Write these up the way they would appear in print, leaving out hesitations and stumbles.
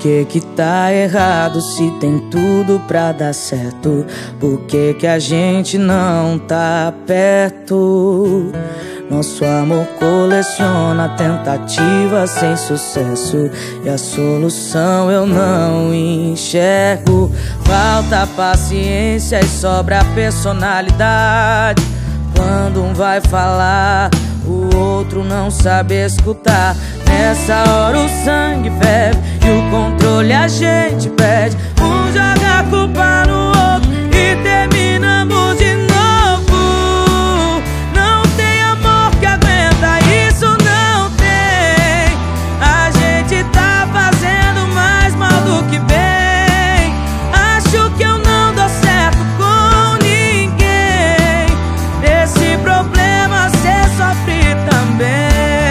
que tá errado se tem tudo pra dar certo? Por que a gente não tá perto? Nosso amor coleciona tentativas sem sucesso, e a solução eu não enxergo. Falta paciência e sobra personalidade. Quando um vai falar, o outro não sabe escutar. Nessa hora o sangue ferve e o controle a gente perde. Um joga a culpa no outro e terminamos de novo. Não tem amor que aguenta, isso não tem. A gente tá fazendo mais mal do que bem. Acho que eu não dou certo com ninguém. Esse problema cê sofre também.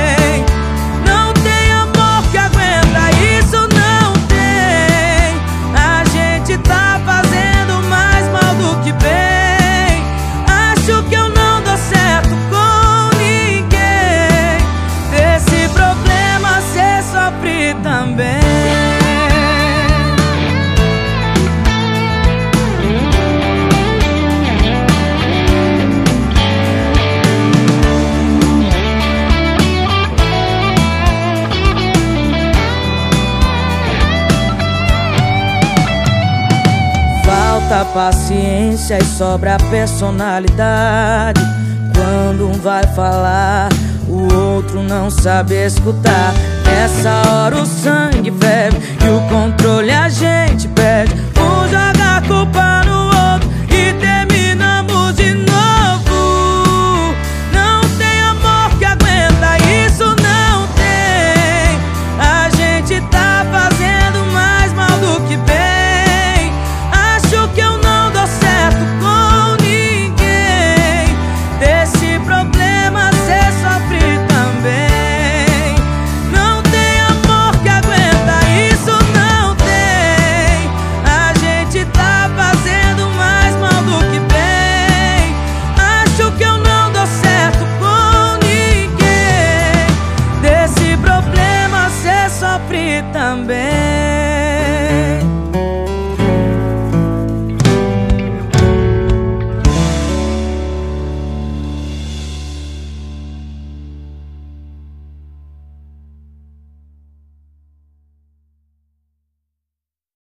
Falta paciência e sobra personalidade. Quando um vai falar, o outro não sabe escutar. Nessa hora o sangue ferve e o controle a gente